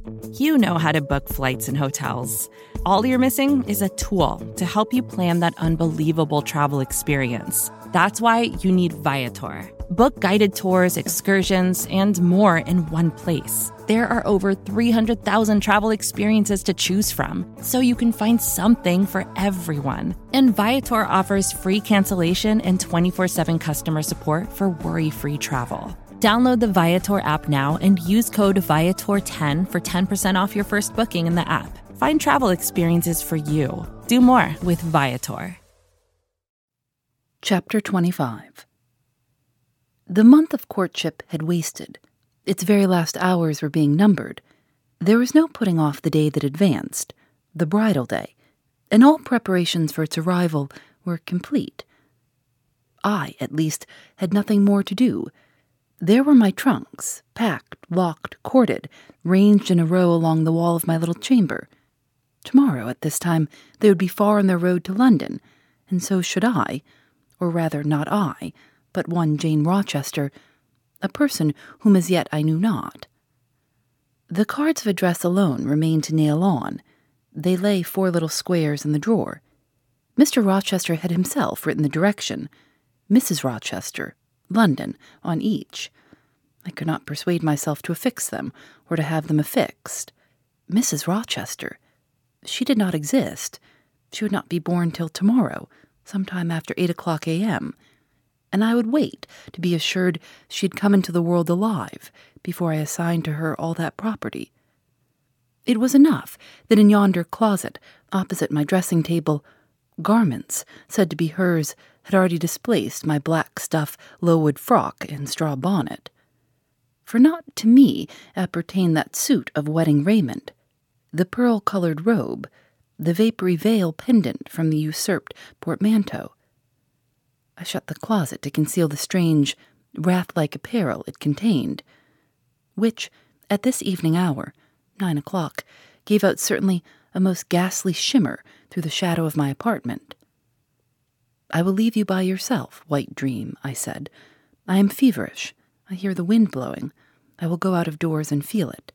You know how to book flights and hotels. All you're missing is a tool to help you plan that unbelievable travel experience. That's why you need Viator. Book guided tours, excursions, and more in one place. There are over 300,000 travel experiences to choose from, so you can find something for everyone. And Viator offers free cancellation and 24/7 customer support for worry-free travel. Download the Viator app now and use code Viator10 for 10% off your first booking in the app. Find travel experiences for you. Do more with Viator. Chapter 25. The month of courtship had wasted. Its very last hours were being numbered. There was no putting off the day that advanced, the bridal day, and all preparations for its arrival were complete. I, at least, had nothing more to do. There were my trunks, packed, locked, corded, ranged in a row along the wall of my little chamber. Tomorrow, at this time, they would be far on their road to London, and so should I, or rather not I, but one Jane Rochester, a person whom as yet I knew not. The cards of address alone remained to nail on. They lay 4 little squares in the drawer. Mr. Rochester had himself written the direction, Mrs. Rochester, London, on each. I could not persuade myself to affix them, or to have them affixed. Mrs. Rochester. She did not exist. She would not be born till tomorrow, sometime after 8 o'clock a.m., and I would wait to be assured she had come into the world alive before I assigned to her all that property. It was enough that in yonder closet, opposite my dressing table, garments said to be hers had already displaced my black stuff Lowood frock and straw bonnet. For not to me appertained that suit of wedding raiment, the pearl-colored robe, the vapory veil pendant from the usurped portmanteau. I shut the closet to conceal the strange, wrath-like apparel it contained, which, at this evening hour, 9 o'clock, gave out certainly a most ghastly shimmer through the shadow of my apartment. "I will leave you by yourself, white dream," I said. "I am feverish. I hear the wind blowing. I will go out of doors and feel it."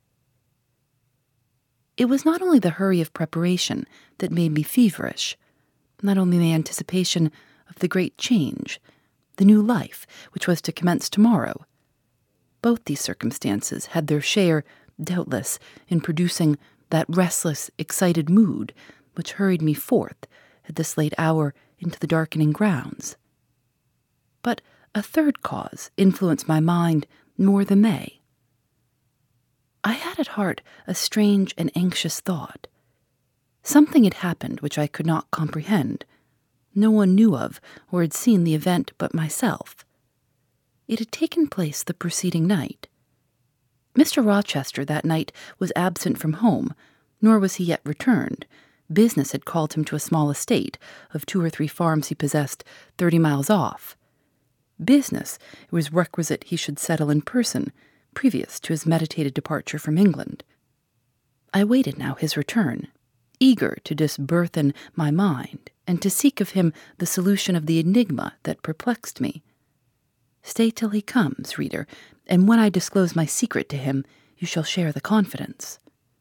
It was not only the hurry of preparation that made me feverish, not only the anticipation of the great change, the new life which was to commence tomorrow. Both these circumstances had their share, doubtless, in producing that restless, excited mood which hurried me forth at this late hour into the darkening grounds. But a third cause influenced my mind more than they. I had at heart a strange and anxious thought. Something had happened which I could not comprehend. No one knew of or had seen the event but myself. It had taken place the preceding night. Mr. Rochester that night was absent from home, nor was he yet returned. Business had called him to a small estate of 2 or 3 farms he possessed 30 miles off. Business it was requisite he should settle in person, previous to his meditated departure from England. I waited now his return, eager to disburthen my mind, and to seek of him the solution of the enigma that perplexed me. Stay till he comes, reader, and when I disclose my secret to him, you shall share the confidence.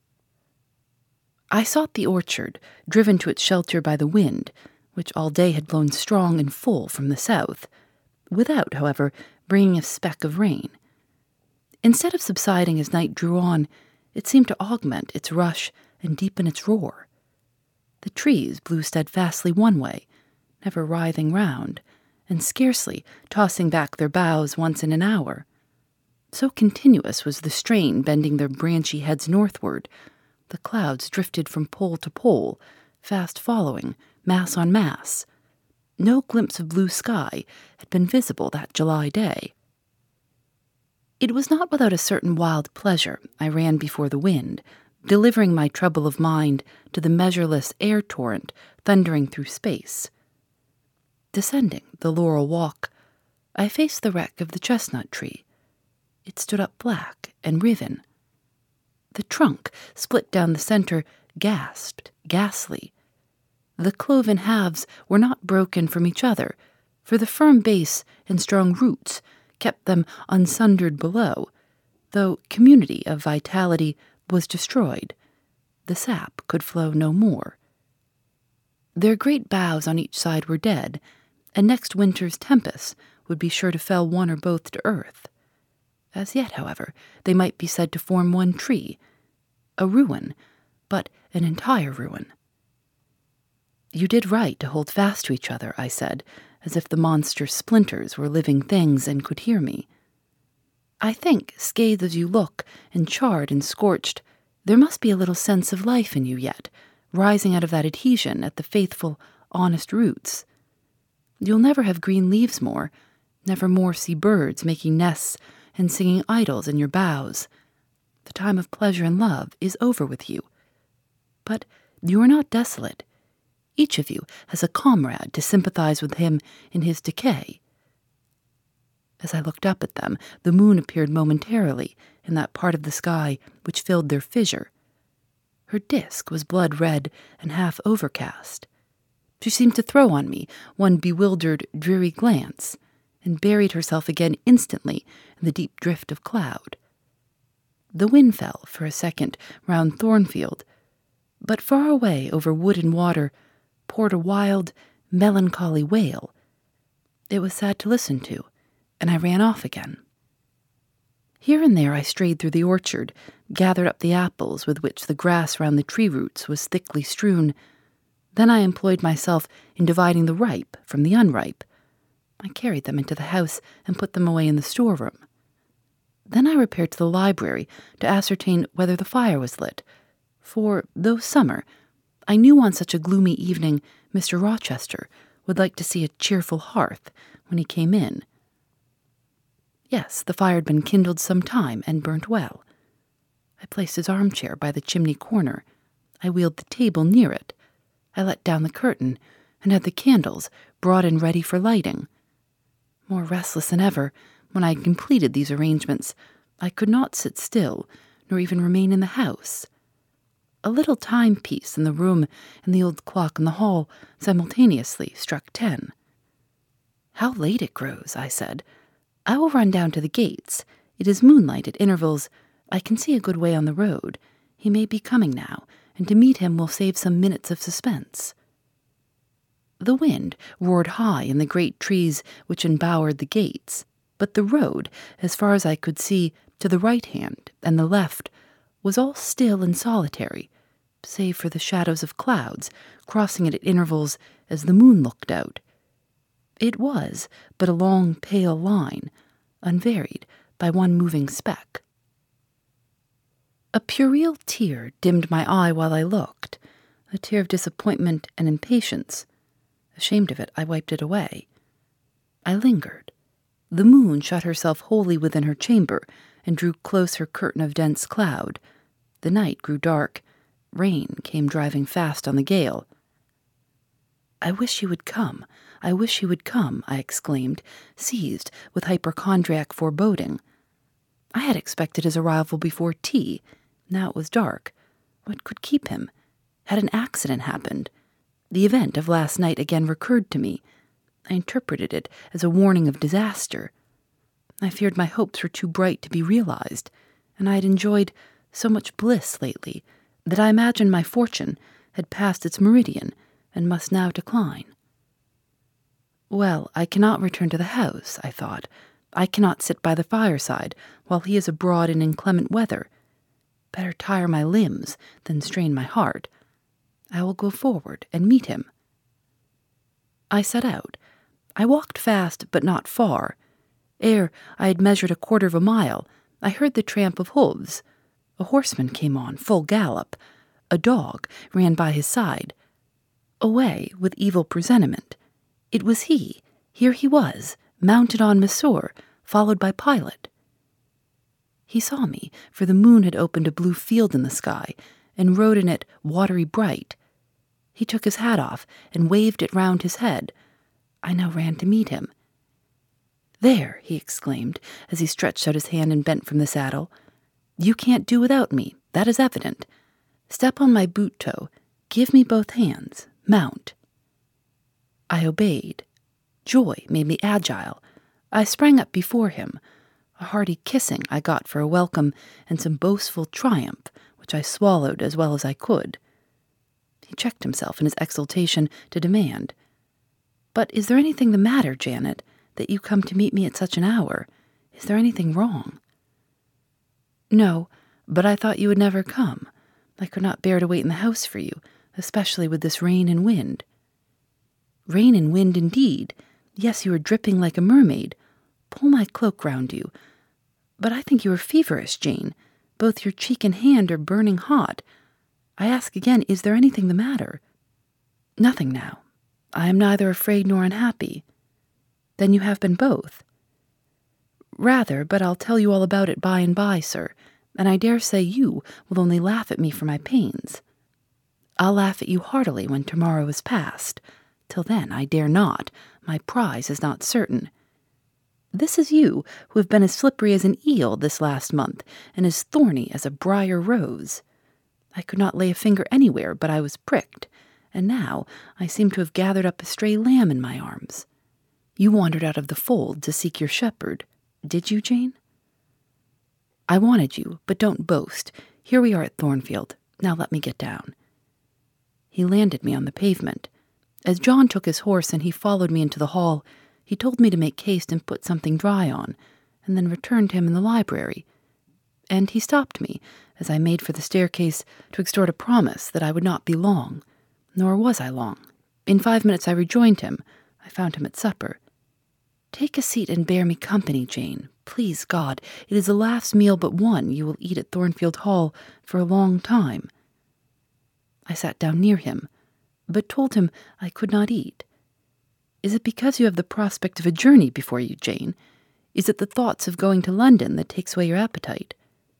I sought the orchard, driven to its shelter by the wind, which all day had blown strong and full from the south, without, however, bringing a speck of rain. Instead of subsiding as night drew on, it seemed to augment its rush and deepen its roar. The trees blew steadfastly one way, never writhing round, and scarcely tossing back their boughs once in an hour. So continuous was the strain bending their branchy heads northward, the clouds drifted from pole to pole, fast following, mass on mass. No glimpse of blue sky had been visible that July day. It was not without a certain wild pleasure I ran before the wind, delivering my trouble of mind to the measureless air torrent thundering through space. Descending the laurel walk, I faced the wreck of the chestnut tree. It stood up black and riven. The trunk, split down the center, gasped, ghastly. The cloven halves were not broken from each other, for the firm base and strong roots kept them unsundered below, though community of vitality was destroyed. The sap could flow no more. Their great boughs on each side were dead, and next winter's tempests would be sure to fell one or both to earth. As yet, however, they might be said to form one tree, a ruin, but an entire ruin. You did right to hold fast to each other, I said, as if the monster splinters were living things and could hear me. I think, scathed as you look, and charred and scorched, there must be a little sense of life in you yet, rising out of that adhesion at the faithful, honest roots. You'll never have green leaves more, never more see birds making nests and singing idyls in your boughs. The time of pleasure and love is over with you. But you are not desolate. Each of you has a comrade to sympathize with him in his decay. As I looked up at them, the moon appeared momentarily in that part of the sky which filled their fissure. Her disk was blood-red and half overcast. She seemed to throw on me one bewildered, dreary glance, and buried herself again instantly in the deep drift of cloud. The wind fell for a second round Thornfield, but far away over wood and water poured a wild, melancholy wail. It was sad to listen to, and I ran off again. Here and there I strayed through the orchard, gathered up the apples with which the grass round the tree roots was thickly strewn. Then I employed myself in dividing the ripe from the unripe. I carried them into the house and put them away in the storeroom. Then I repaired to the library to ascertain whether the fire was lit, for, though summer, I knew on such a gloomy evening Mr. Rochester would like to see a cheerful hearth when he came in. Yes, the fire had been kindled some time and burnt well. I placed his armchair by the chimney corner. I wheeled the table near it. I let down the curtain and had the candles brought in ready for lighting. More restless than ever, when I had completed these arrangements, I could not sit still, nor even remain in the house. A little timepiece in the room and the old clock in the hall simultaneously struck 10. "How late it grows," I said. "I will run down to the gates. It is moonlight at intervals. I can see a good way on the road. He may be coming now, and to meet him will save some minutes of suspense." The wind roared high in the great trees which embowered the gates, but the road, as far as I could see, to the right hand and the left, was all still and solitary, save for the shadows of clouds crossing it at intervals as the moon looked out. It was but a long, pale line, unvaried by one moving speck. A puerile tear dimmed my eye while I looked, a tear of disappointment and impatience. Ashamed of it, I wiped it away. I lingered. The moon shut herself wholly within her chamber and drew close her curtain of dense cloud. The night grew dark. Rain came driving fast on the gale. "I wish you would come. I wish you would come," I exclaimed, seized with hypochondriac foreboding. I had expected his arrival before tea. Now it was dark. What could keep him? Had an accident happened? The event of last night again recurred to me. I interpreted it as a warning of disaster. I feared my hopes were too bright to be realized, and I had enjoyed so much bliss lately that I imagined my fortune had passed its meridian and must now decline. Well, I cannot return to the house, I thought. I cannot sit by the fireside while he is abroad in inclement weather. Better tire my limbs than strain my heart. I will go forward and meet him. I set out. I walked fast, but not far. Ere I had measured a quarter of a mile, I heard the tramp of hooves. A horseman came on, full gallop. A dog ran by his side. Away with evil presentiment. It was he. Here he was, mounted on Monsieur, followed by Pilot. He saw me, for the moon had opened a blue field in the sky, and rode in it watery bright. He took his hat off and waved it round his head. I now ran to meet him. "There," he exclaimed, as he stretched out his hand and bent from the saddle. "You can't do without me, that is evident. Step on my boot toe. Give me both hands. Mount." I obeyed. Joy made me agile. I sprang up before him. A hearty kissing I got for a welcome, and some boastful triumph which I swallowed as well as I could. He checked himself in his exultation to demand, "But is there anything the matter, Janet, that you come to meet me at such an hour? Is there anything wrong?" "No, but I thought you would never come. I could not bear to wait in the house for you, especially with this rain and wind." "Rain and wind, indeed. Yes, you are dripping like a mermaid. Pull my cloak round you. But I think you are feverish, Jane. Both your cheek and hand are burning hot. I ask again, is there anything the matter?" "Nothing now. I am neither afraid nor unhappy." "Then you have been both?" "Rather, but I'll tell you all about it by and by, sir, and I dare say you will only laugh at me for my pains." "I'll laugh at you heartily when tomorrow is past. Till then I dare not. My prize is not certain. This is you, who have been as slippery as an eel this last month, and as thorny as a briar rose. I could not lay a finger anywhere but I was pricked, and now I seem to have gathered up a stray lamb in my arms. You wandered out of the fold to seek your shepherd, did you, Jane?" "I wanted you, but don't boast. Here we are at Thornfield. Now let me get down." He landed me on the pavement. As John took his horse and he followed me into the hall, he told me to make haste and put something dry on, and then returned to him in the library. And he stopped me, as I made for the staircase, to extort a promise that I would not be long. Nor was I long. In 5 minutes I rejoined him. I found him at supper. "Take a seat and bear me company, Jane. Please God, it is the last meal but one you will eat at Thornfield Hall for a long time." I sat down near him, but told him I could not eat. "Is it because you have the prospect of a journey before you, Jane? Is it the thoughts of going to London that takes away your appetite?"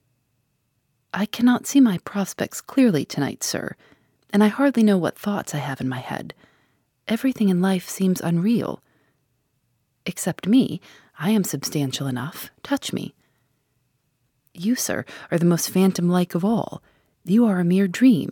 "I cannot see my prospects clearly tonight, sir, and I hardly know what thoughts I have in my head. Everything in life seems unreal. Except me, I am substantial enough. Touch me." "You, sir, are the most phantom-like of all. You are a mere dream."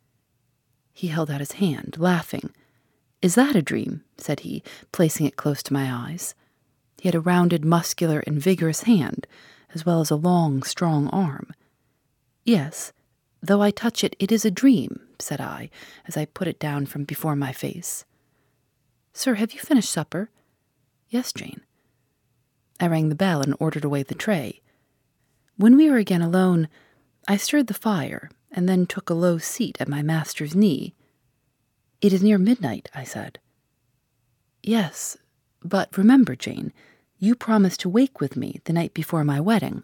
He held out his hand, laughing. "Is that a dream?" said he, placing it close to my eyes. He had a rounded, muscular, and vigorous hand, as well as a long, strong arm. "Yes, though I touch it, it is a dream," said I, as I put it down from before my face. "Sir, have you finished supper?" "Yes, Jane." I rang the bell and ordered away the tray. When we were again alone, I stirred the fire, and then took a low seat at my master's knee. "It is near midnight," I said. "Yes, but remember, Jane, you promised to wake with me the night before my wedding."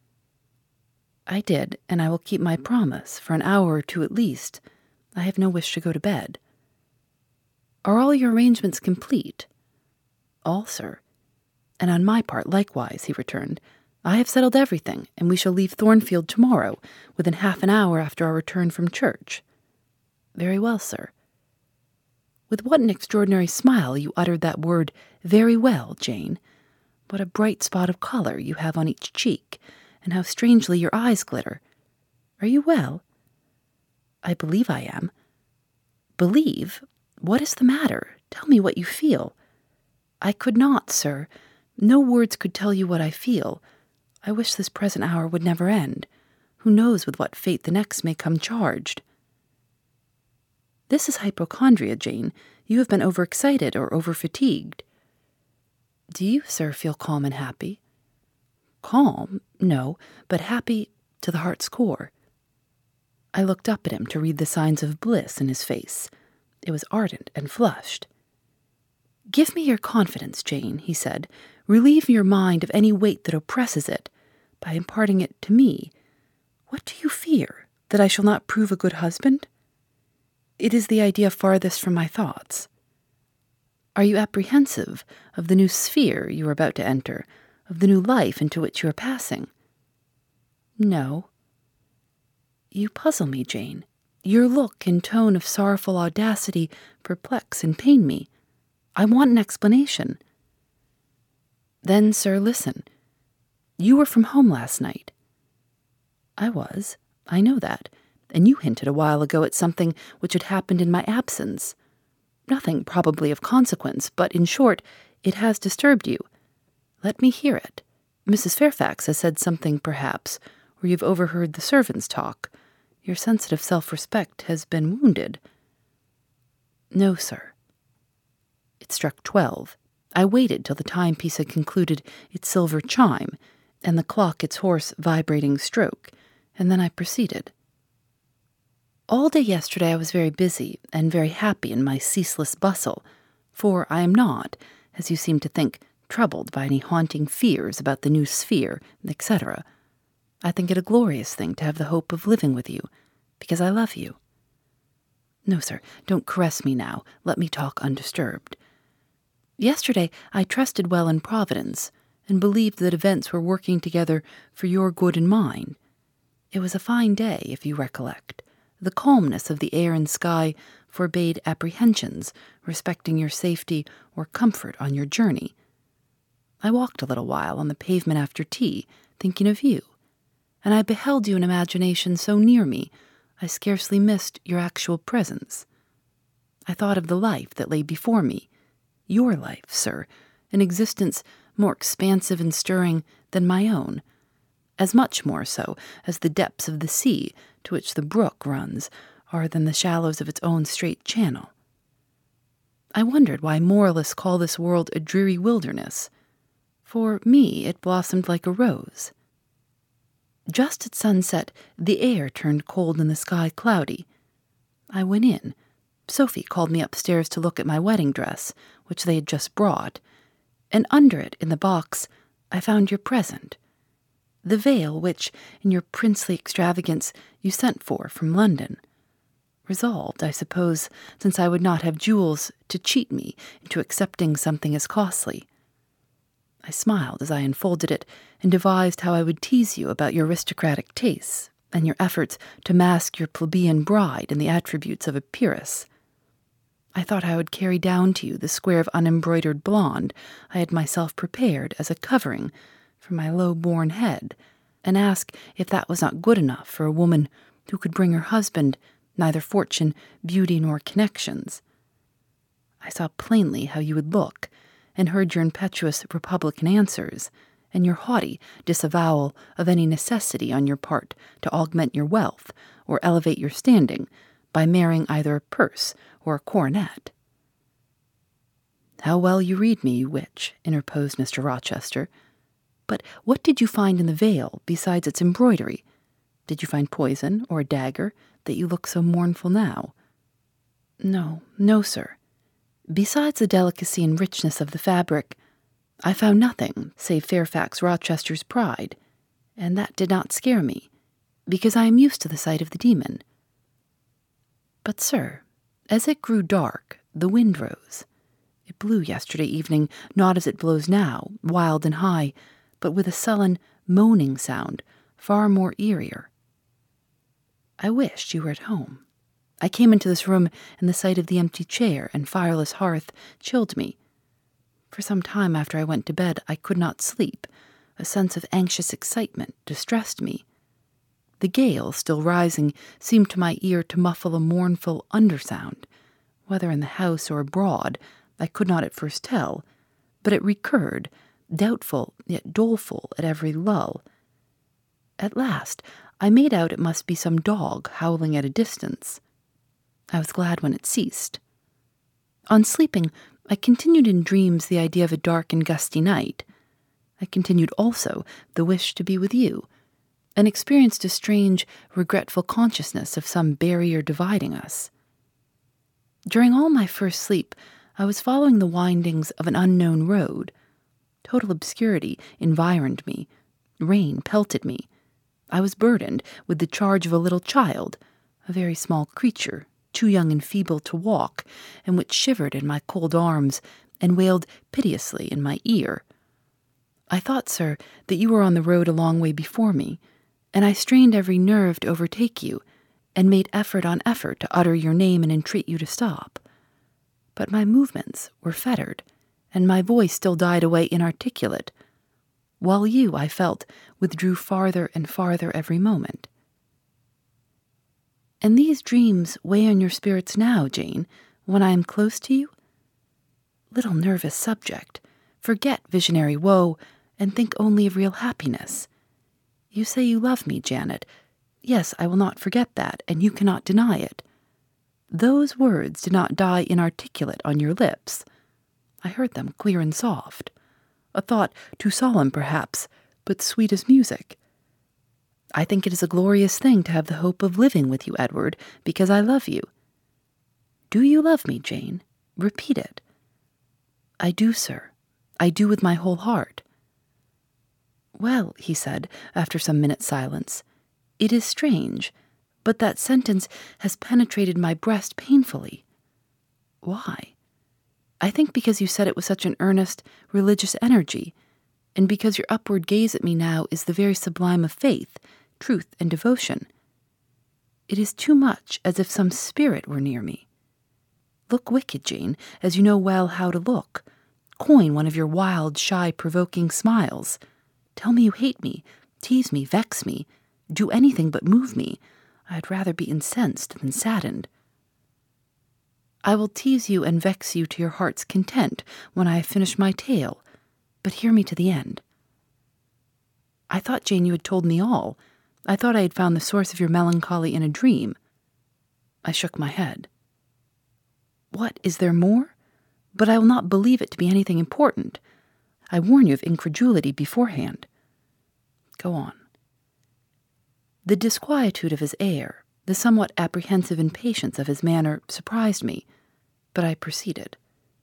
"I did, and I will keep my promise, for an hour or two at least. I have no wish to go to bed." "Are all your arrangements complete?" "All, sir." "And on my part likewise," he returned. "I have settled everything, and we shall leave Thornfield tomorrow, within half an hour after our return from church." "Very well, sir." With what an extraordinary smile you uttered that word, "very well," Jane. What a bright spot of color you have on each cheek, and how strangely your eyes glitter. Are you well?" "I believe I am." "Believe? What is the matter? Tell me what you feel." "I could not, sir. No words could tell you what I feel. I wish this present hour would never end. Who knows with what fate the next may come charged?" "This is hypochondria, Jane. You have been overexcited or overfatigued." "Do you, sir, feel calm and happy?" "Calm? No, but happy to the heart's core." I looked up at him to read the signs of bliss in his face. It was ardent and flushed. "Give me your confidence, Jane," he said. "Relieve your mind of any weight that oppresses it, by imparting it to me. What do you fear? That I shall not prove a good husband? It is the idea farthest from my thoughts." "Are you apprehensive of the new sphere you are about to enter, of the new life into which you are passing?" "No." "You puzzle me, Jane. Your look and tone of sorrowful audacity perplex and pain me. I want an explanation." "Then, sir, listen. You were from home last night." "I was. I know that. And you hinted a while ago at something which had happened in my absence. Nothing probably of consequence, but, in short, it has disturbed you. Let me hear it. Mrs. Fairfax has said something, perhaps, or you've overheard the servants talk. Your sensitive self-respect has been wounded." "No, sir." It struck 12. I waited till the timepiece had concluded its silver chime, and the clock its hoarse, vibrating stroke, and then I proceeded. "All day yesterday I was very busy and very happy in my ceaseless bustle, for I am not, as you seem to think, troubled by any haunting fears about the new sphere, etc. I think it a glorious thing to have the hope of living with you, because I love you. No, sir, don't caress me now. Let me talk undisturbed. Yesterday I trusted well in Providence, and believed that events were working together for your good and mine. It was a fine day, if you recollect. The calmness of the air and sky forbade apprehensions respecting your safety or comfort on your journey. I walked a little while on the pavement after tea, thinking of you, and I beheld you in imagination so near me, I scarcely missed your actual presence. I thought of the life that lay before me, your life, sir, an existence more expansive and stirring than my own, as much more so as the depths of the sea to which the brook runs are than the shallows of its own straight channel. I wondered why moralists call this world a dreary wilderness. For me it blossomed like a rose. Just at sunset the air turned cold and the sky cloudy. I went in. Sophie called me upstairs to look at my wedding dress, which they had just brought, and under it, in the box, I found your present, the veil which, in your princely extravagance, you sent for from London. Resolved, I suppose, since I would not have jewels, to cheat me into accepting something as costly. I smiled as I unfolded it, and devised how I would tease you about your aristocratic tastes, and your efforts to mask your plebeian bride in the attributes of a peeress. I thought I would carry down to you the square of unembroidered blonde I had myself prepared as a covering for my low-born head, and ask if that was not good enough for a woman who could bring her husband neither fortune, beauty, nor connections. I saw plainly how you would look, and heard your impetuous republican answers, and your haughty disavowal of any necessity on your part to augment your wealth or elevate your standing by marrying either a purse or a coronet. "How well you read me, you witch," interposed Mr. Rochester. "But what did you find in the veil besides its embroidery? Did you find poison or a dagger that you look so mournful now?" No, sir. Besides the delicacy and richness of the fabric, I found nothing save Fairfax Rochester's pride, and that did not scare me, because I am used to the sight of the demon. But, sir, as it grew dark, the wind rose. It blew yesterday evening, not as it blows now, wild and high, but with a sullen, moaning sound, far more eerier. I wished you were at home. I came into this room, and the sight of the empty chair and fireless hearth chilled me. For some time after I went to bed, I could not sleep. A sense of anxious excitement distressed me. The gale, still rising, seemed to my ear to muffle a mournful undersound. Whether in the house or abroad, I could not at first tell, but it recurred, doubtful yet doleful at every lull. At last, I made out it must be some dog howling at a distance. I was glad when it ceased. On sleeping, I continued in dreams the idea of a dark and gusty night. I continued also the wish to be with you, and experienced a strange, regretful consciousness of some barrier dividing us. During all my first sleep, I was following the windings of an unknown road. Total obscurity environed me. Rain pelted me. I was burdened with the charge of a little child, a very small creature, too young and feeble to walk, and which shivered in my cold arms and wailed piteously in my ear. I thought, sir, that you were on the road a long way before me, and I strained every nerve to overtake you, and made effort on effort to utter your name and entreat you to stop. But my movements were fettered, and my voice still died away inarticulate, while you, I felt, withdrew farther and farther every moment. And these dreams weigh on your spirits now, Jane, when I am close to you? Little nervous subject, forget visionary woe, and think only of real happiness. You say you love me, Janet. Yes, I will not forget that, and you cannot deny it. Those words did not die inarticulate on your lips. I heard them clear and soft. A thought too solemn, perhaps, but sweet as music. I think it is a glorious thing to have the hope of living with you, Edward, because I love you. Do you love me, Jane? Repeat it. I do, sir. I do with my whole heart. Well, he said, after some minutes' silence, it is strange, but that sentence has penetrated my breast painfully. Why? I think because you said it with such an earnest, religious energy, and because your upward gaze at me now is the very sublime of faith, truth, and devotion. It is too much as if some spirit were near me. Look wicked, Jane, as you know well how to look. Coin one of your wild, shy, provoking smiles. Tell me you hate me, tease me, vex me, do anything but move me. I'd rather be incensed than saddened. I will tease you and vex you to your heart's content when I have finished my tale, but hear me to the end. I thought, Jane, you had told me all. I thought I had found the source of your melancholy in a dream. I shook my head. What, is there more? But I will not believe it to be anything important. I warn you of incredulity beforehand. Go on. The disquietude of his air, the somewhat apprehensive impatience of his manner surprised me, but I proceeded.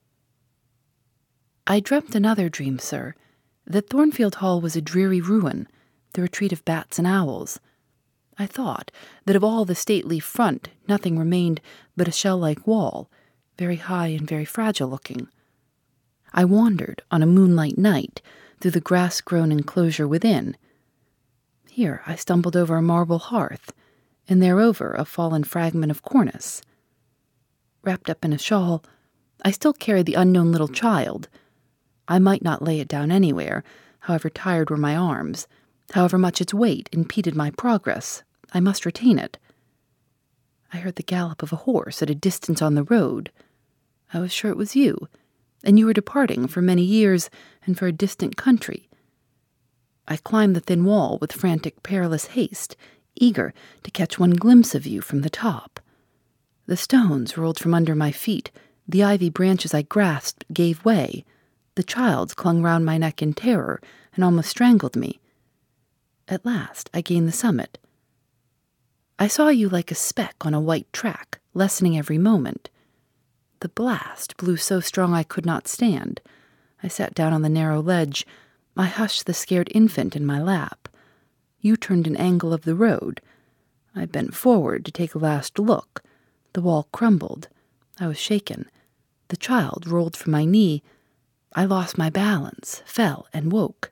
I dreamt another dream, sir, that Thornfield Hall was a dreary ruin, the retreat of bats and owls. I thought that of all the stately front nothing remained but a shell-like wall, very high and very fragile-looking. I wandered on a moonlight night through the grass-grown enclosure within. Here I stumbled over a marble hearth, and thereover a fallen fragment of cornice. Wrapped up in a shawl, I still carried the unknown little child. I might not lay it down anywhere, however tired were my arms, however much its weight impeded my progress. I must retain it. I heard the gallop of a horse at a distance on the road. I was sure it was you, and you were departing for many years and for a distant country. I climbed the thin wall with frantic, perilous haste, eager to catch one glimpse of you from the top. The stones rolled from under my feet, the ivy branches I grasped gave way, the child clung round my neck in terror and almost strangled me. At last I gained the summit. I saw you like a speck on a white track, lessening every moment. The blast blew so strong I could not stand. I sat down on the narrow ledge. I hushed the scared infant in my lap. You turned an angle of the road. I bent forward to take a last look. The wall crumbled. I was shaken. The child rolled from my knee. I lost my balance, fell, and woke.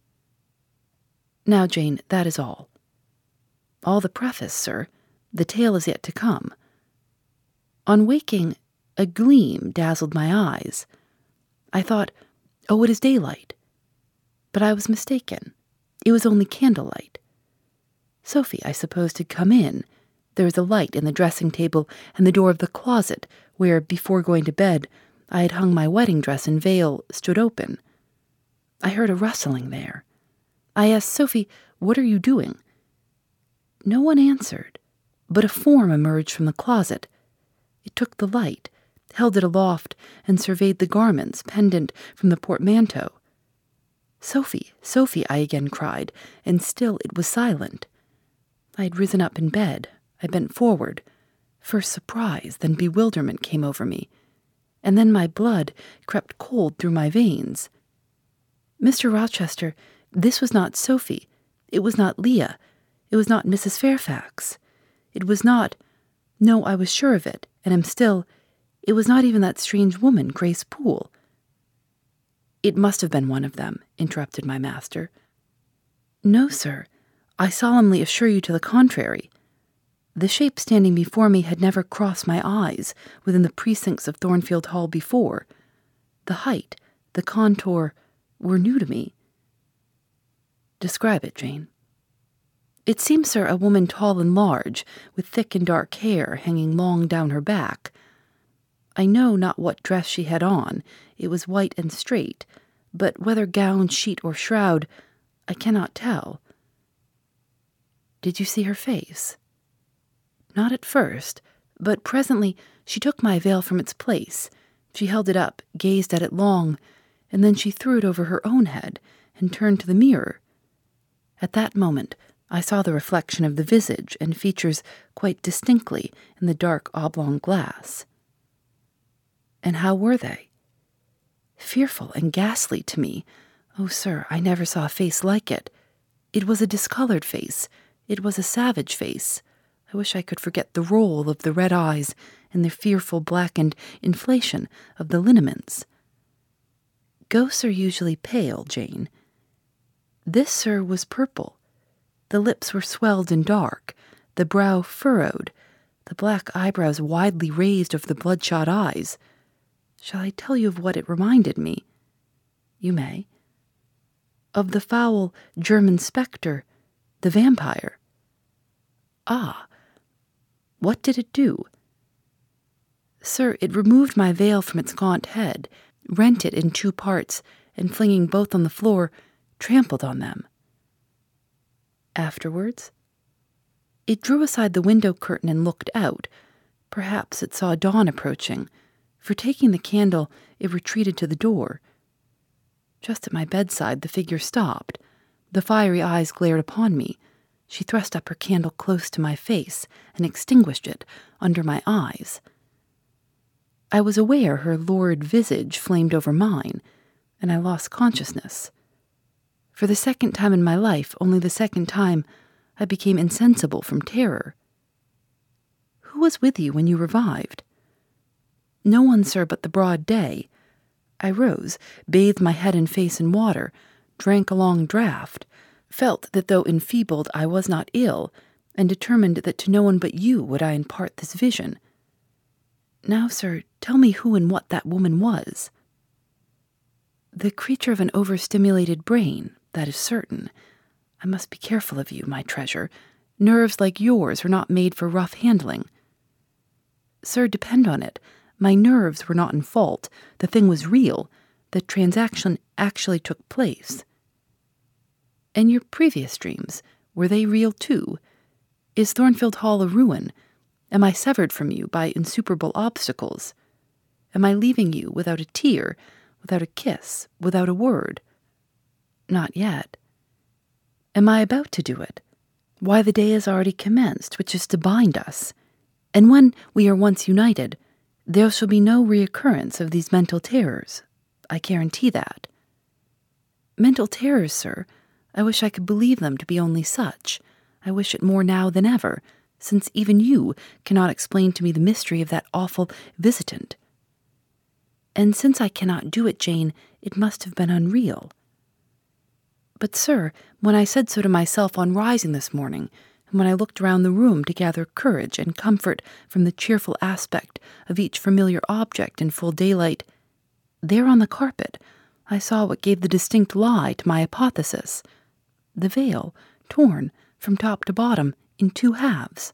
Now, Jane, that is all. All the preface, sir. The tale is yet to come. On waking, a gleam dazzled my eyes. I thought, oh, it is daylight. But I was mistaken. It was only candlelight. Sophie, I supposed, had come in. There was a light in the dressing table and the door of the closet, where, before going to bed, I had hung my wedding dress and veil, stood open. I heard a rustling there. I asked Sophie, what are you doing? No one answered, but a form emerged from the closet. It took the light, held it aloft, and surveyed the garments pendant from the portmanteau. Sophie, Sophie, I again cried, and still it was silent. I had risen up in bed. I bent forward. First surprise, then bewilderment came over me, and then my blood crept cold through my veins. Mr. Rochester, this was not Sophie. It was not Leah. It was not Mrs. Fairfax. It was not— No, I was sure of it, and am still— It was not even that strange woman, Grace Poole. It must have been one of them, interrupted my master. No, sir. I solemnly assure you to the contrary. The shape standing before me had never crossed my eyes within the precincts of Thornfield Hall before. The height, the contour, were new to me. Describe it, Jane. It seemed, sir, a woman tall and large, with thick and dark hair hanging long down her back. I know not what dress she had on. It was white and straight, but whether gown, sheet, or shroud, I cannot tell. Did you see her face?" "Not at first, but presently she took my veil from its place. She held it up, gazed at it long, and then she threw it over her own head and turned to the mirror. At that moment, I saw the reflection of the visage and features quite distinctly in the dark oblong glass." "And how were they?" "Fearful and ghastly to me. Oh, sir, I never saw a face like it. It was a discolored face. It was a savage face. I wish I could forget the roll of the red eyes and the fearful blackened inflation of the lineaments." "Ghosts are usually pale, Jane." "This, sir, was purple. The lips were swelled and dark, the brow furrowed, the black eyebrows widely raised over the bloodshot eyes. Shall I tell you of what it reminded me?" "You may." "Of the foul German spectre, the vampire." "Ah, what did it do?" "Sir, it removed my veil from its gaunt head, rent it in 2 parts, and flinging both on the floor, trampled on them." "Afterwards?" "It drew aside the window curtain and looked out. Perhaps it saw dawn approaching, for taking the candle, it retreated to the door. Just at my bedside the figure stopped. The fiery eyes glared upon me. She thrust up her candle close to my face and extinguished it under my eyes. I was aware her lurid visage flamed over mine, and I lost consciousness. For the second time in my life, only the second time, I became insensible from terror." "Who was with you when you revived?" "No one, sir, but the broad day. I rose, bathed my head and face in water, drank a long draught, felt that though enfeebled I was not ill, and determined that to no one but you would I impart this vision. Now, sir, tell me who and what that woman was." "The creature of an overstimulated brain, that is certain. I must be careful of you, my treasure. Nerves like yours are not made for rough handling." "Sir, depend on it, my nerves were not in fault. The thing was real. The transaction actually took place." "And your previous dreams, were they real too? Is Thornfield Hall a ruin? Am I severed from you by insuperable obstacles? Am I leaving you without a tear, without a kiss, without a word?" "Not yet." "Am I about to do it? Why, the day has already commenced, which is to bind us. And when we are once united, there shall be no reoccurrence of these mental terrors. I guarantee that." "Mental terrors, sir? I wish I could believe them to be only such. I wish it more now than ever, since even you cannot explain to me the mystery of that awful visitant. And since I cannot do it, Jane, it must have been unreal." "But, sir, when I said so to myself on rising this morning, and when I looked round the room to gather courage and comfort from the cheerful aspect of each familiar object in full daylight, there on the carpet I saw what gave the distinct lie to my hypothesis, the veil torn from top to bottom in 2 halves.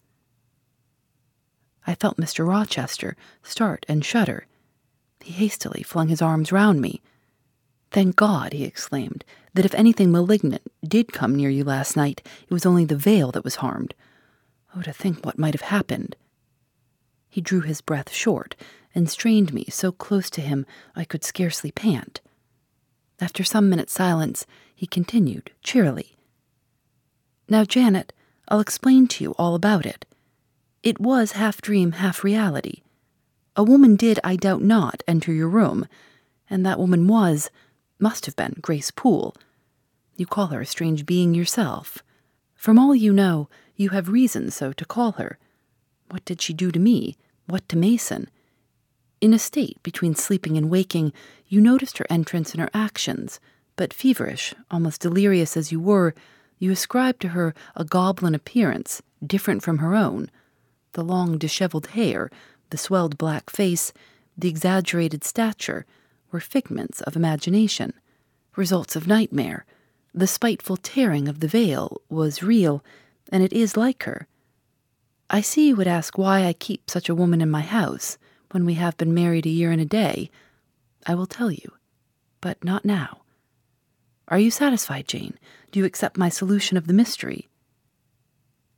I felt Mr. Rochester start and shudder. He hastily flung his arms round me. "Thank God," he exclaimed, "that if anything malignant did come near you last night, it was only the veil that was harmed. Oh, to think what might have happened." He drew his breath short and strained me so close to him I could scarcely pant. After some minutes' silence, he continued cheerily, "Now, Janet, I'll explain to you all about it. It was half dream, half reality. A woman did, I doubt not, enter your room, and that woman must have been Grace Poole. You call her a strange being yourself. From all you know, you have reason so to call her. What did she do to me? What to Mason? In a state between sleeping and waking, you noticed her entrance and her actions, but feverish, almost delirious as you were, you ascribed to her a goblin appearance, different from her own. The long disheveled hair, the swelled black face, the exaggerated stature, were figments of imagination, results of nightmare. The spiteful tearing of the veil was real, and it is like her. I see you would ask why I keep such a woman in my house, when we have been married a year and a day. I will tell you, but not now. Are you satisfied, Jane? Do you accept my solution of the mystery?"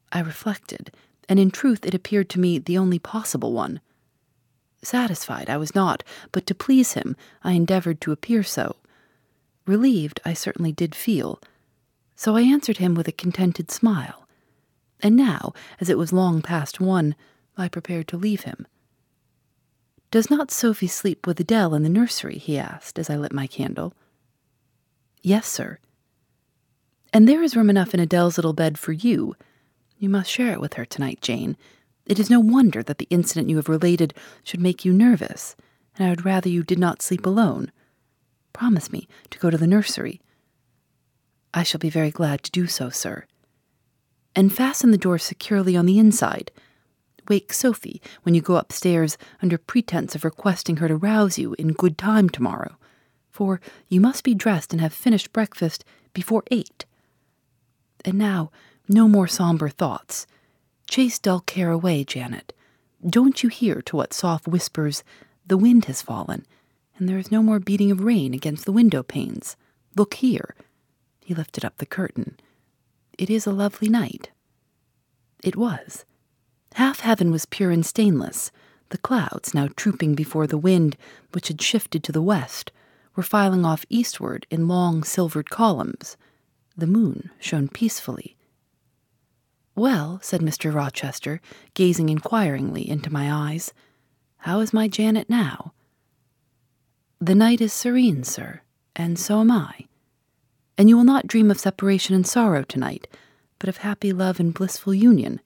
I reflected, and in truth it appeared to me the only possible one. Satisfied I was not, but to please him I endeavored to appear so. Relieved I certainly did feel, so I answered him with a contented smile. And now, as it was long past 1, I prepared to leave him. "Does not Sophie sleep with Adele in the nursery?" he asked as I lit my candle. "Yes, sir." "And there is room enough in Adele's little bed for you. You must share it with her tonight, Jane. It is no wonder that the incident you have related should make you nervous, and I would rather you did not sleep alone. Promise me to go to the nursery." "I shall be very glad to do so, sir." "And fasten the door securely on the inside. Wake Sophie when you go upstairs under pretense of requesting her to rouse you in good time tomorrow, for you must be dressed and have finished breakfast before 8. And now, no more somber thoughts. Chase dull care away, Janet. Don't you hear to what soft whispers the wind has fallen, and there is no more beating of rain against the window panes? Look here." He lifted up the curtain. "It is a lovely night." It was. Half heaven was pure and stainless. The clouds, now trooping before the wind, which had shifted to the west, were filing off eastward in long silvered columns. The moon shone peacefully. "Well," said Mr. Rochester, gazing inquiringly into my eyes, "how is my Janet now?" "The night is serene, sir, and so am I. And you will not dream of separation and sorrow tonight, but of happy love and blissful union."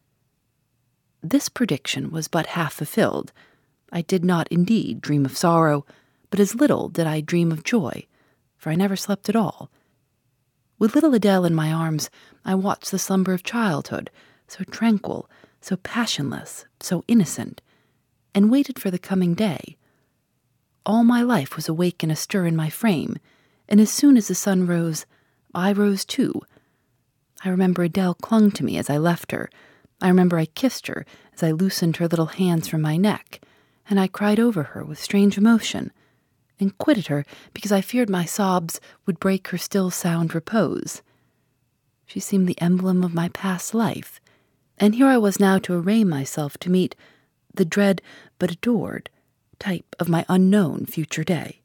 This prediction was but half fulfilled. I did not indeed dream of sorrow, but as little did I dream of joy, for I never slept at all. With little Adele in my arms, I watched the slumber of childhood, so tranquil, so passionless, so innocent, and waited for the coming day. All my life was awake and astir in my frame, and as soon as the sun rose, I rose too. I remember Adele clung to me as I left her. I remember I kissed her as I loosened her little hands from my neck, and I cried over her with strange emotion, and quitted her because I feared my sobs would break her still sound repose. She seemed the emblem of my past life, and here I was now to array myself to meet the dread but adored type of my unknown future day.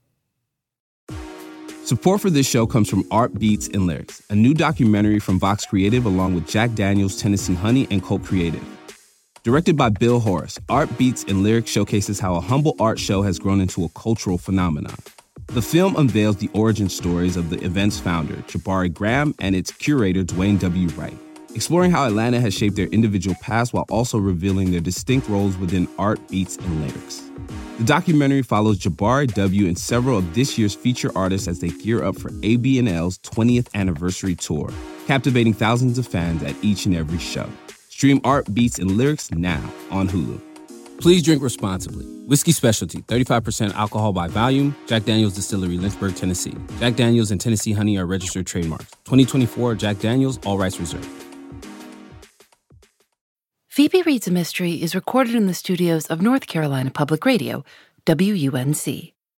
Support for this show comes from Art Beats and Lyrics, a new documentary from Vox Creative along with Jack Daniels, Tennessee Honey, and Colt Creative. Directed by Bill Horace, Art Beats and Lyrics showcases how a humble art show has grown into a cultural phenomenon. The film unveils the origin stories of the event's founder, Jabari Graham, and its curator, Dwayne W. Wright, exploring how Atlanta has shaped their individual paths while also revealing their distinct roles within Art Beats and Lyrics. The documentary follows Jabari W. and several of this year's feature artists as they gear up for AB&L's 20th anniversary tour, captivating thousands of fans at each and every show. Stream Art Beats and Lyrics now on Hulu. Please drink responsibly. Whiskey Specialty, 35% alcohol by volume. Jack Daniel's Distillery, Lynchburg, Tennessee. Jack Daniel's and Tennessee Honey are registered trademarks. 2024 Jack Daniel's, all rights reserved. Phoebe Reads a Mystery is recorded in the studios of North Carolina Public Radio, WUNC.